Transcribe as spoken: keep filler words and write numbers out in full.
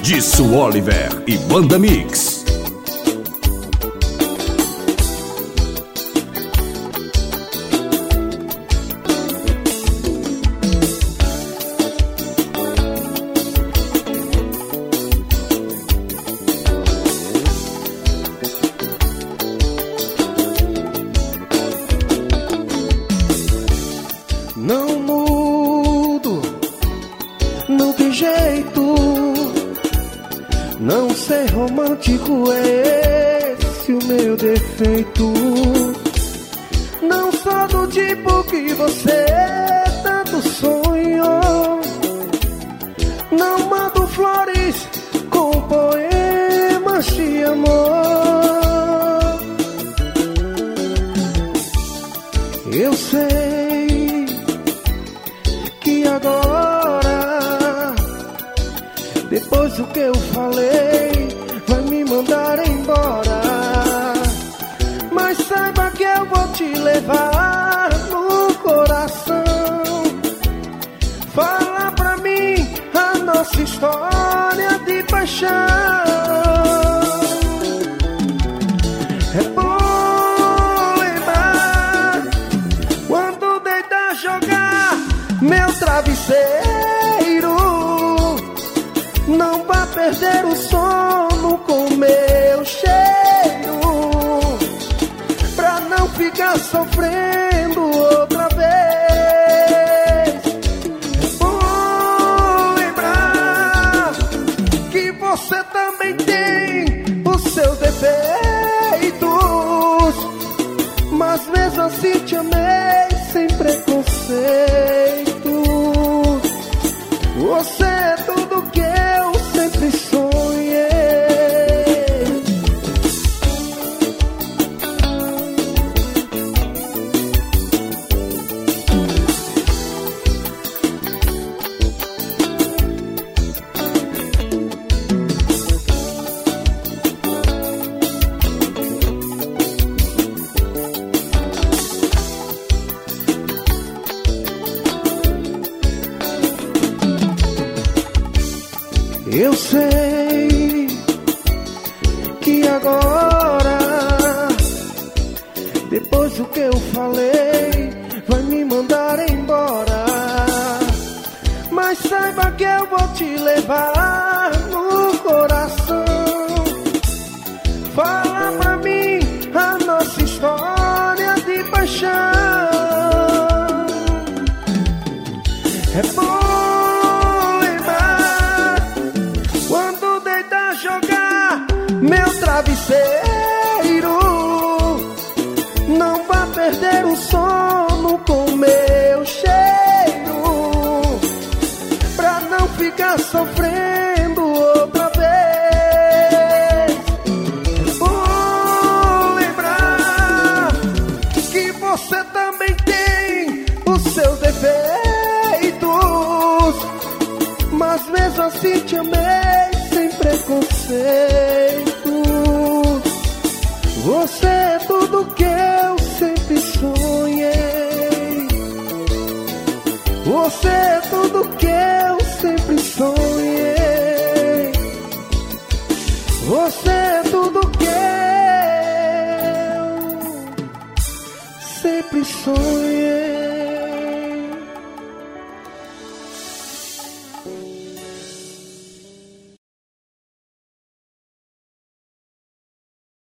Disso Oliver e Banda Mix. Não mudo, não tem jeito. Não ser romântico é esse o meu defeito. Não sou do tipo que você tanto sonhou. Não mando flores com poemas de amor. Eu sei que agora, depois do que eu falei, vai me mandar embora. Mas saiba que eu vou te levar no coração. Fala pra mim a nossa história de paixão. É bom lembrar quando deitar jogar meu travesseiro. Não vá perder o sono com meu cheiro, pra não ficar sofrendo outra vez. É bom lembrar que você também tem os seus defeitos, mas mesmo assim te amei sem preconceito. Você é tudo que eu sempre sonhei. Eu sei que agora, depois do que eu falei, vai me mandar embora. Mas saiba que eu vou te levar no coração. Fala pra mim a nossa história de paixão. É bom meu travesseiro. Não vá perder o sono com meu cheiro, pra não ficar sofrendo outra vez. É bom lembrar que você também tem os seus defeitos, mas mesmo assim te amei sem preconceito. Você é tudo que eu sempre sonhei. Você é tudo que eu sempre sonhei. Você é tudo que eu sempre sonhei.